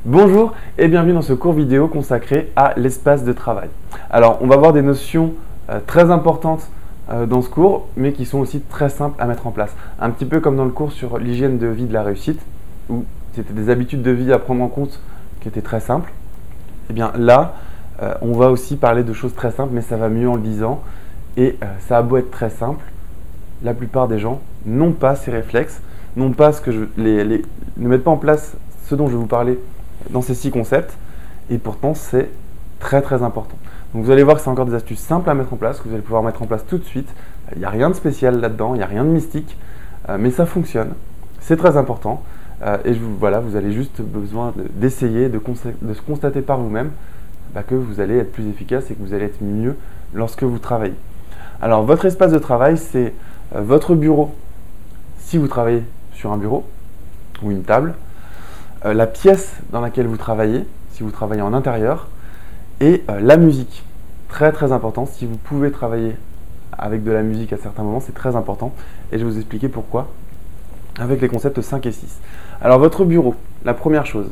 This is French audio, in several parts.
Bonjour et bienvenue dans ce cours vidéo consacré à l'espace de travail. Alors, on va voir des notions très importantes dans ce cours, mais qui sont aussi très simples à mettre en place. Un petit peu comme dans le cours sur l'hygiène de vie de la réussite, où c'était des habitudes de vie à prendre en compte qui étaient très simples. Et bien là, on va aussi parler de choses très simples, mais ça va mieux en le disant. Et ça a beau être très simple, la plupart des gens n'ont pas ces réflexes, n'ont pas ne mettent pas en place ce dont je vais vous parler dans ces 6 concepts, et pourtant c'est très très important. Donc vous allez voir que c'est encore des astuces simples à mettre en place, que vous allez pouvoir mettre en place tout de suite. Il n'y a rien de spécial là-dedans, il n'y a rien de mystique, mais ça fonctionne, c'est très important, et voilà, vous avez juste besoin d'essayer, de se constater par vous-même que vous allez être plus efficace et que vous allez être mieux lorsque vous travaillez. Alors votre espace de travail, c'est votre bureau, si vous travaillez sur un bureau ou une table, la pièce dans laquelle vous travaillez, si vous travaillez en intérieur, et la musique. Très très important, si vous pouvez travailler avec de la musique à certains moments, c'est très important, et je vais vous expliquer pourquoi avec les concepts 5 et 6. Alors votre bureau, la première chose,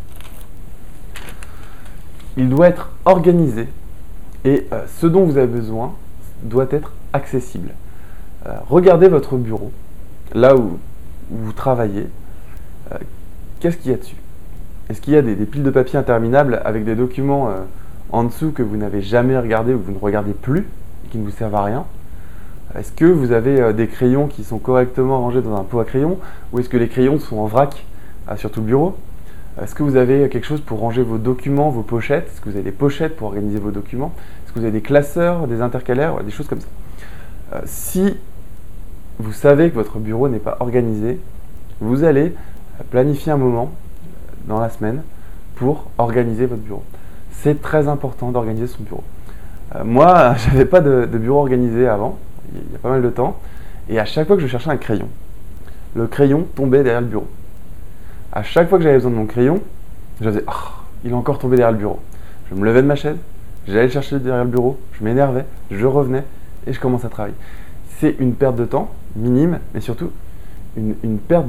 il doit être organisé, et ce dont vous avez besoin doit être accessible. Regardez votre bureau, là où vous travaillez. Qu'est-ce qu'il y a dessus? Est-ce qu'il y a des piles de papier interminables avec des documents en dessous que vous n'avez jamais regardés ou que vous ne regardez plus et qui ne vous servent à rien? Est-ce que vous avez des crayons qui sont correctement rangés dans un pot à crayons, ou est-ce que les crayons sont en vrac sur tout le bureau? Est-ce que vous avez quelque chose pour ranger vos documents, vos pochettes? Est-ce que vous avez des pochettes pour organiser vos documents? Est-ce que vous avez des classeurs, des intercalaires, des choses comme ça? Si vous savez que votre bureau n'est pas organisé, vous allez planifier un moment dans la semaine pour organiser votre bureau. C'est très important d'organiser son bureau. Moi, je n'avais pas de bureau organisé avant, il y a pas mal de temps, et à chaque fois que je cherchais un crayon, le crayon tombait derrière le bureau. À chaque fois que j'avais besoin de mon crayon, je faisais « Oh, il est encore tombé derrière le bureau ». Je me levais de ma chaise, j'allais le chercher derrière le bureau, je m'énervais, je revenais et je commençais à travailler. C'est une perte de temps minime, mais surtout une perte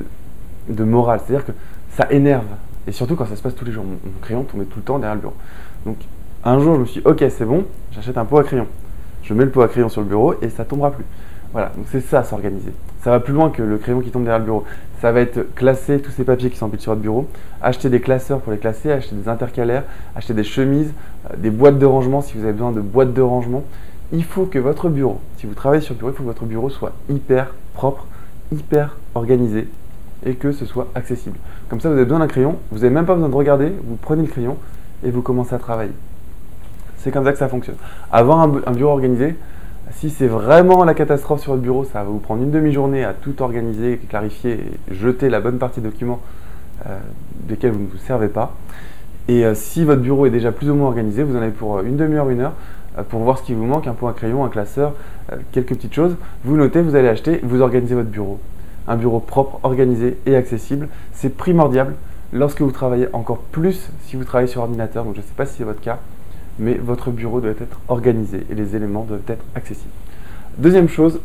de morale. C'est-à-dire que ça énerve. Et surtout quand ça se passe tous les jours. Mon crayon tombait tout le temps derrière le bureau. Donc un jour, je me suis dit, ok, c'est bon, j'achète un pot à crayon. Je mets le pot à crayon sur le bureau et ça ne tombera plus. Voilà, donc c'est ça, s'organiser. Ça va plus loin que le crayon qui tombe derrière le bureau. Ça va être classer tous ces papiers qui s'empilent sur votre bureau, acheter des classeurs pour les classer, acheter des intercalaires, acheter des chemises, des boîtes de rangement si vous avez besoin de boîtes de rangement. Il faut que votre bureau, si vous travaillez sur le bureau, il faut que votre bureau soit hyper propre, hyper organisé et que ce soit accessible. Comme ça, vous avez besoin d'un crayon, vous n'avez même pas besoin de regarder, vous prenez le crayon et vous commencez à travailler. C'est comme ça que ça fonctionne. Avoir un bureau organisé, si c'est vraiment la catastrophe sur votre bureau, ça va vous prendre une demi-journée à tout organiser, clarifier et jeter la bonne partie des documents desquels vous ne vous servez pas. Et si votre bureau est déjà plus ou moins organisé, vous en avez pour une demi-heure, une heure, pour voir ce qui vous manque, un pot à crayon, un classeur, quelques petites choses. Vous notez, vous allez acheter, vous organisez votre bureau. Un bureau propre, organisé et accessible, c'est primordial lorsque vous travaillez, encore plus si vous travaillez sur ordinateur. Donc je ne sais pas si c'est votre cas, mais votre bureau doit être organisé et les éléments doivent être accessibles. Deuxième chose,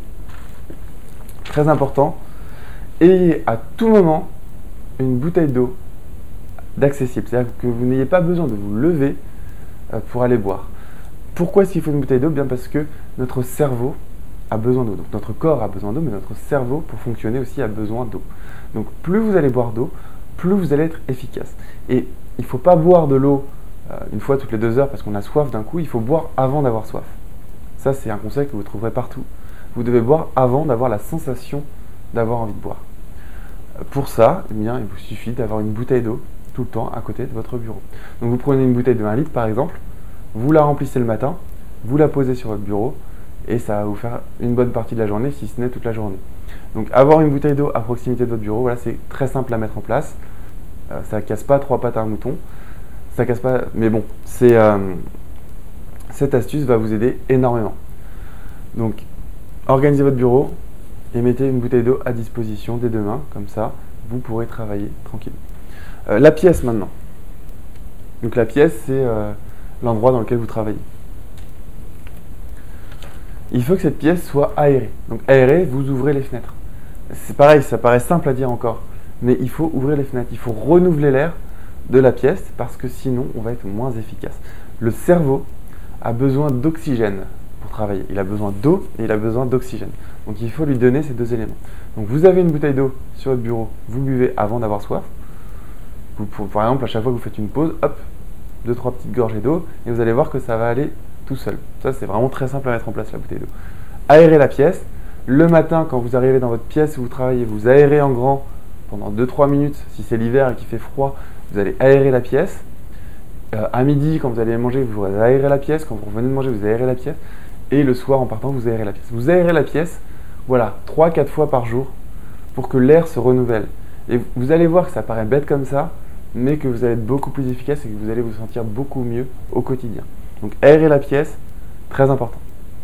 très important, ayez à tout moment une bouteille d'eau d'accessible. C'est-à-dire que vous n'ayez pas besoin de vous lever pour aller boire. Pourquoi est-ce qu'il faut une bouteille d'eau? Bien parce que notre cerveau a besoin d'eau. Donc notre corps a besoin d'eau, mais notre cerveau, pour fonctionner aussi, a besoin d'eau. Donc plus vous allez boire d'eau, plus vous allez être efficace. Et il ne faut pas boire de l'eau une fois toutes les 2 heures parce qu'on a soif d'un coup, il faut boire avant d'avoir soif. Ça, c'est un conseil que vous trouverez partout. Vous devez boire avant d'avoir la sensation d'avoir envie de boire. Pour ça, eh bien, il vous suffit d'avoir une bouteille d'eau tout le temps à côté de votre bureau. Donc vous prenez une bouteille de 1 litre par exemple, vous la remplissez le matin, vous la posez sur votre bureau, et ça va vous faire une bonne partie de la journée, si ce n'est toute la journée. Donc avoir une bouteille d'eau à proximité de votre bureau, voilà, c'est très simple à mettre en place. Ça ne casse pas 3 pattes à un mouton. Ça casse pas, mais bon, cette astuce va vous aider énormément. Donc organisez votre bureau et mettez une bouteille d'eau à disposition dès demain, comme ça vous pourrez travailler tranquille. La pièce maintenant. Donc la pièce, c'est l'endroit dans lequel vous travaillez. Il faut que cette pièce soit aérée. Donc aérée, vous ouvrez les fenêtres. C'est pareil, ça paraît simple à dire encore, mais il faut ouvrir les fenêtres. Il faut renouveler l'air de la pièce parce que sinon on va être moins efficace. Le cerveau a besoin d'oxygène pour travailler. Il a besoin d'eau et il a besoin d'oxygène. Donc il faut lui donner ces deux éléments. Donc vous avez une bouteille d'eau sur votre bureau, vous buvez avant d'avoir soif. Par exemple, à chaque fois que vous faites une pause, hop, 2-3 petites gorgées d'eau et vous allez voir que ça va aller tout seul. Ça, c'est vraiment très simple à mettre en place, la bouteille d'eau. Aérez la pièce. Le matin, quand vous arrivez dans votre pièce où vous travaillez, vous aérez en grand pendant 2-3 minutes. Si c'est l'hiver et qu'il fait froid, vous allez aérer la pièce. À midi, quand vous allez manger, vous aérez la pièce. Quand vous revenez de manger, vous aérez la pièce. Et le soir, en partant, vous aérez la pièce. Vous aérez la pièce, voilà, 3-4 fois par jour pour que l'air se renouvelle. Et vous allez voir que ça paraît bête comme ça, mais que vous allez être beaucoup plus efficace et que vous allez vous sentir beaucoup mieux au quotidien. Donc aérer la pièce, très important.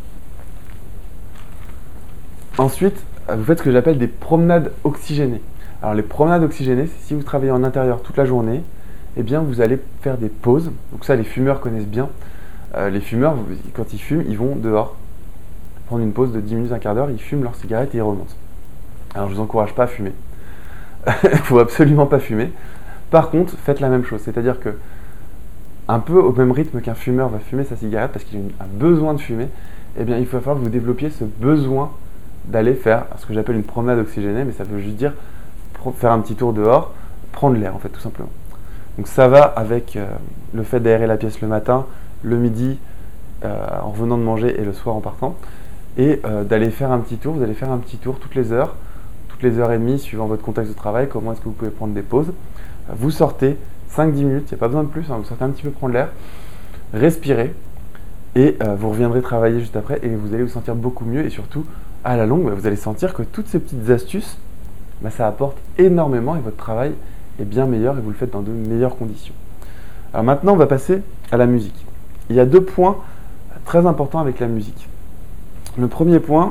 Ensuite, vous faites ce que j'appelle des promenades oxygénées. Alors les promenades oxygénées, c'est si vous travaillez en intérieur toute la journée, eh bien vous allez faire des pauses. Donc ça, les fumeurs connaissent bien. Les fumeurs, quand ils fument, ils vont dehors prendre une pause de 10 minutes, un quart d'heure, ils fument leur cigarette et ils remontent. Alors je ne vous encourage pas à fumer. Il ne faut absolument pas fumer. Par contre, faites la même chose, c'est-à-dire que un peu au même rythme qu'un fumeur va fumer sa cigarette parce qu'il a besoin de fumer, eh bien il va falloir que vous développiez ce besoin d'aller faire ce que j'appelle une promenade oxygénée, mais ça veut juste dire faire un petit tour dehors, prendre l'air en fait tout simplement. Donc ça va avec le fait d'aérer la pièce le matin, le midi en revenant de manger et le soir en partant, et d'aller faire un petit tour. Vous allez faire un petit tour toutes les heures et demie suivant votre contexte de travail, comment est-ce que vous pouvez prendre des pauses. Vous sortez 5-10 minutes, il n'y a pas besoin de plus, hein, vous sortez un petit peu prendre l'air, respirez et vous reviendrez travailler juste après et vous allez vous sentir beaucoup mieux et surtout à la longue, vous allez sentir que toutes ces petites astuces, ça apporte énormément et votre travail est bien meilleur et vous le faites dans de meilleures conditions. Alors maintenant, on va passer à la musique. Il y a 2 points très importants avec la musique. Le premier point,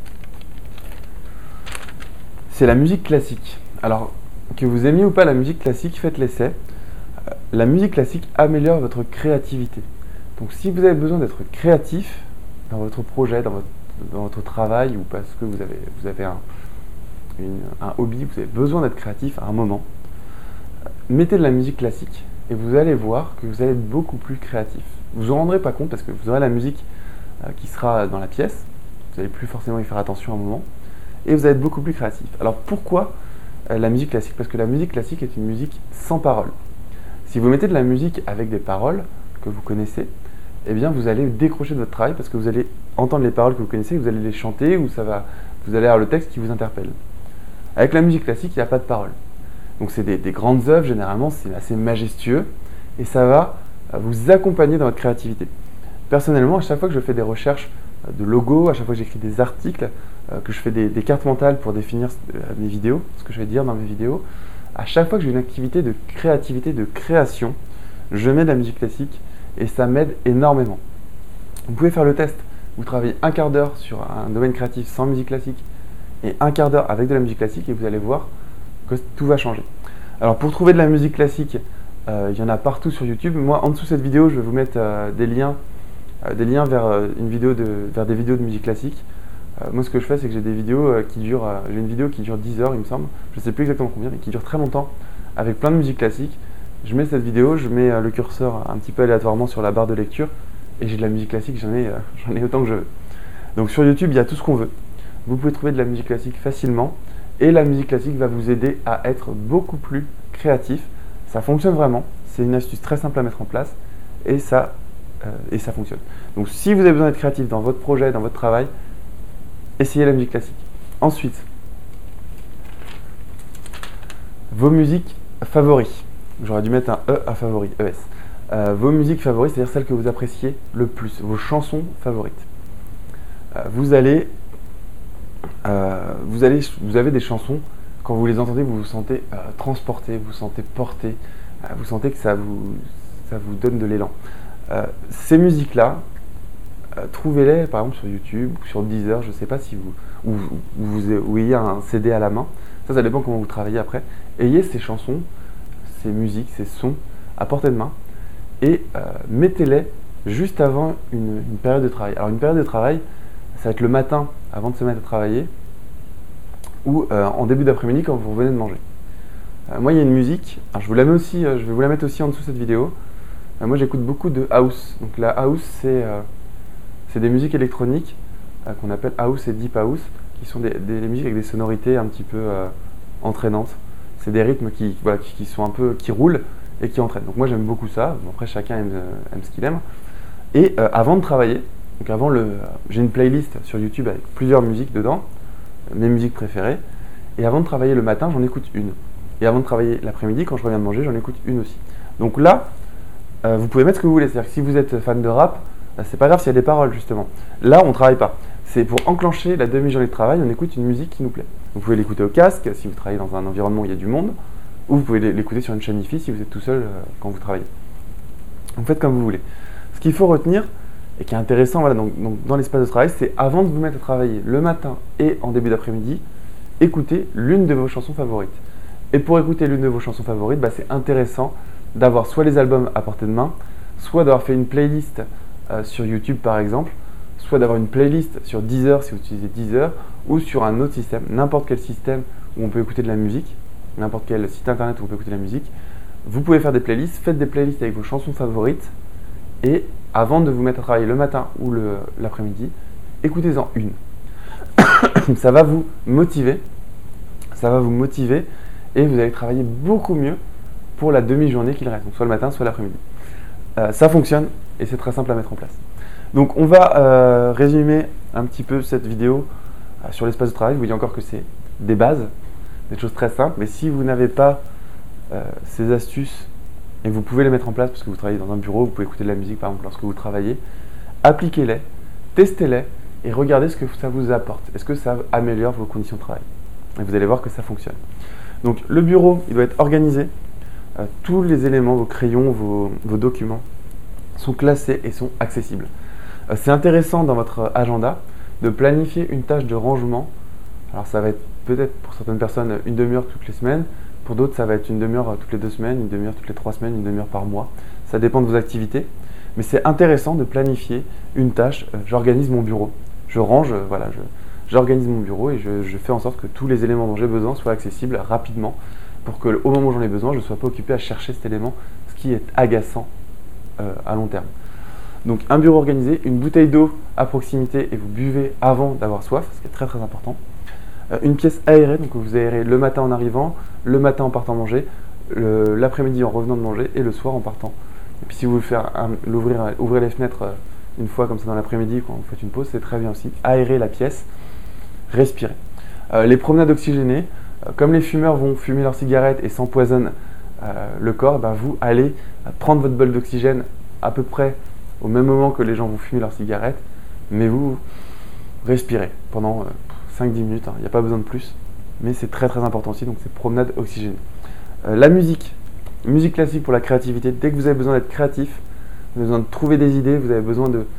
c'est la musique classique. Alors, que vous aimiez ou pas la musique classique, faites l'essai. La musique classique améliore votre créativité. Donc si vous avez besoin d'être créatif dans votre projet, dans votre travail, ou parce que vous avez un hobby, vous avez besoin d'être créatif à un moment, mettez de la musique classique et vous allez voir que vous allez être beaucoup plus créatif. Vous vous en rendrez pas compte parce que vous aurez la musique qui sera dans la pièce, vous n'allez plus forcément y faire attention à un moment, et vous allez être beaucoup plus créatif. Alors pourquoi la musique classique? Parce que la musique classique est une musique sans paroles. Si vous mettez de la musique avec des paroles que vous connaissez, eh bien vous allez décrocher de votre travail parce que vous allez entendre les paroles que vous connaissez, vous allez les chanter ou vous allez avoir le texte qui vous interpelle. Avec la musique classique, il n'y a pas de paroles. Donc c'est des grandes œuvres, généralement c'est assez majestueux et ça va vous accompagner dans votre créativité. Personnellement, à chaque fois que je fais des recherches de logos, à chaque fois que j'écris des articles, que je fais des cartes mentales pour définir mes vidéos, ce que je vais dire dans mes vidéos, à chaque fois que j'ai une activité de créativité, de création, je mets de la musique classique et ça m'aide énormément. Vous pouvez faire le test. Vous travaillez un quart d'heure sur un domaine créatif sans musique classique et un quart d'heure avec de la musique classique et vous allez voir que tout va changer. Alors pour trouver de la musique classique, il y en a partout sur YouTube. Moi, en dessous de cette vidéo, je vais vous mettre des liens vers des vidéos de musique classique. Moi, ce que je fais, c'est que j'ai des vidéos j'ai une vidéo qui dure 10 heures, il me semble. Je ne sais plus exactement combien, mais qui dure très longtemps, avec plein de musique classique. Je mets cette vidéo, je mets le curseur un petit peu aléatoirement sur la barre de lecture, et j'ai de la musique classique, j'en ai autant que je veux. Donc sur YouTube, il y a tout ce qu'on veut. Vous pouvez trouver de la musique classique facilement, et la musique classique va vous aider à être beaucoup plus créatif. Ça fonctionne vraiment, c'est une astuce très simple à mettre en place, et ça fonctionne. Donc si vous avez besoin d'être créatif dans votre projet, dans votre travail, essayez la musique classique. Ensuite, vos musiques favoris. J'aurais dû mettre un E à favori, ES. Vos musiques favoris, c'est-à-dire celles que vous appréciez le plus, vos chansons favorites. Vous avez des chansons, quand vous les entendez, vous vous sentez transporté, vous vous sentez porté, vous sentez que ça vous donne de l'élan. Ces musiques-là, trouvez-les par exemple sur YouTube ou sur Deezer, je ne sais pas si vous ayez un CD à la main, ça dépend comment vous travaillez après. Ayez ces chansons, ces musiques, ces sons à portée de main et mettez-les juste avant une période de travail. Alors une période de travail, ça va être le matin avant de se mettre à travailler ou en début d'après-midi quand vous revenez de manger. Moi, il y a une musique, alors je vous la mets aussi, je vais vous la mettre aussi en dessous de cette vidéo. Moi, j'écoute beaucoup de house. Donc la house, c'est des musiques électroniques qu'on appelle house et deep house, qui sont des musiques avec des sonorités un petit peu entraînantes. C'est des rythmes qui sont un peu, qui roulent et qui entraînent. Donc moi, j'aime beaucoup ça. Bon, après, chacun aime ce qu'il aime. Et avant de travailler, donc j'ai une playlist sur YouTube avec plusieurs musiques dedans, mes musiques préférées. Et avant de travailler le matin, j'en écoute une. Et avant de travailler l'après-midi, quand je reviens de manger, j'en écoute une aussi. Donc là, vous pouvez mettre ce que vous voulez. C'est-à-dire que si vous êtes fan de rap, c'est pas grave s'il y a des paroles, justement. Là, on ne travaille pas. C'est pour enclencher la demi-journée de travail, on écoute une musique qui nous plaît. Vous pouvez l'écouter au casque si vous travaillez dans un environnement où il y a du monde, ou vous pouvez l'écouter sur une chaîne hi-fi si vous êtes tout seul quand vous travaillez. Vous faites comme vous voulez. Ce qu'il faut retenir, et qui est intéressant donc dans l'espace de travail, c'est avant de vous mettre à travailler le matin et en début d'après-midi, écoutez l'une de vos chansons favorites. Et pour écouter l'une de vos chansons favorites, c'est intéressant d'avoir soit les albums à portée de main, soit d'avoir fait une playlist sur YouTube par exemple, soit d'avoir une playlist sur Deezer si vous utilisez Deezer, ou sur un autre système, n'importe quel système où on peut écouter de la musique, n'importe quel site internet où on peut écouter de la musique. Vous pouvez faire des playlists, faites des playlists avec vos chansons favorites, et avant de vous mettre à travailler le matin ou l'après-midi, écoutez-en une. Ça va vous motiver, et vous allez travailler beaucoup mieux pour la demi-journée qu'il reste, donc soit le matin, soit l'après-midi. Ça fonctionne et c'est très simple à mettre en place. Donc on va résumer un petit peu cette vidéo sur l'espace de travail. Je vous dis encore que c'est des bases, des choses très simples, mais si vous n'avez pas ces astuces, et vous pouvez les mettre en place parce que vous travaillez dans un bureau, vous pouvez écouter de la musique par exemple lorsque vous travaillez, appliquez-les, testez-les et regardez ce que ça vous apporte. Est-ce que ça améliore vos conditions de travail? Et vous allez voir que ça fonctionne. Donc le bureau, il doit être organisé. Tous les éléments, vos crayons, vos documents sont classés et sont accessibles. C'est intéressant dans votre agenda de planifier une tâche de rangement. Alors ça va être peut-être pour certaines personnes une demi-heure toutes les semaines, pour d'autres ça va être une demi-heure toutes les 2 semaines, une demi-heure toutes les 3 semaines, une demi-heure par mois. Ça dépend de vos activités, mais c'est intéressant de planifier une tâche. J'organise mon bureau, je range, j'organise mon bureau et je fais en sorte que tous les éléments dont j'ai besoin soient accessibles rapidement pour qu'au moment où j'en ai besoin, je ne sois pas occupé à chercher cet élément, ce qui est agaçant à long terme. Donc un bureau organisé, une bouteille d'eau à proximité et vous buvez avant d'avoir soif, ce qui est très très important. Une pièce aérée, donc vous aérez le matin en arrivant, le matin en partant manger, l'après-midi en revenant de manger et le soir en partant. Et puis si vous voulez ouvrir les fenêtres une fois comme ça dans l'après-midi quand vous faites une pause, c'est très bien aussi. Aérer la pièce, respirer. Les promenades oxygénées, comme les fumeurs vont fumer leurs cigarettes et s'empoisonnent le corps, vous allez prendre votre bol d'oxygène à peu près au même moment que les gens vont fumer leurs cigarettes, mais vous respirez pendant 5-10 minutes, il n'y a pas besoin de plus, mais c'est très très important aussi, donc c'est promenade oxygénée. La musique classique pour la créativité, dès que vous avez besoin d'être créatif, vous avez besoin de trouver des idées, vous avez besoin de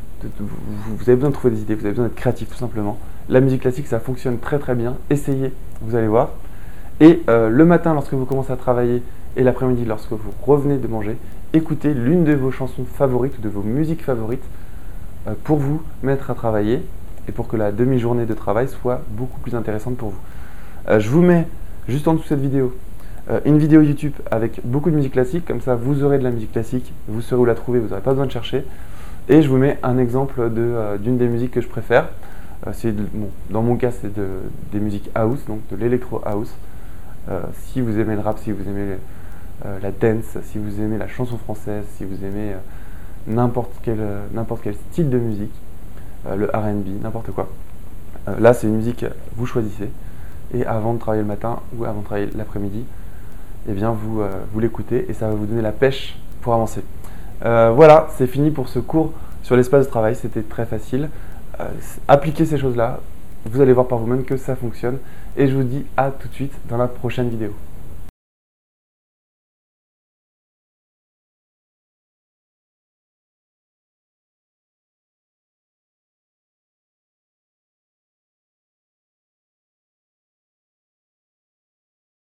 trouver des idées, vous avez besoin d'être créatif tout simplement. La musique classique, ça fonctionne très très bien, essayez, vous allez voir. Et le matin, lorsque vous commencez à travailler, et l'après-midi, lorsque vous revenez de manger, écoutez l'une de vos chansons favorites ou de vos musiques favorites pour vous mettre à travailler et pour que la demi-journée de travail soit beaucoup plus intéressante pour vous. Je vous mets juste en dessous de cette vidéo une vidéo YouTube avec beaucoup de musique classique, comme ça vous aurez de la musique classique, vous saurez où la trouver, vous n'aurez pas besoin de chercher. Et je vous mets un exemple d'une des musiques que je préfère. Dans mon cas, c'est des musiques house, donc de l'électro house. Si vous aimez le rap, si vous aimez la dance, si vous aimez la chanson française, si vous aimez n'importe quel style de musique, le R&B, n'importe quoi. Là, c'est une musique, vous choisissez. Et avant de travailler le matin ou avant de travailler l'après-midi, eh bien vous l'écoutez et ça va vous donner la pêche pour avancer. Voilà, c'est fini pour ce cours sur l'espace de travail. C'était très facile. Appliquez ces choses-là. Vous allez voir par vous-même que ça fonctionne. Et je vous dis à tout de suite dans la prochaine vidéo.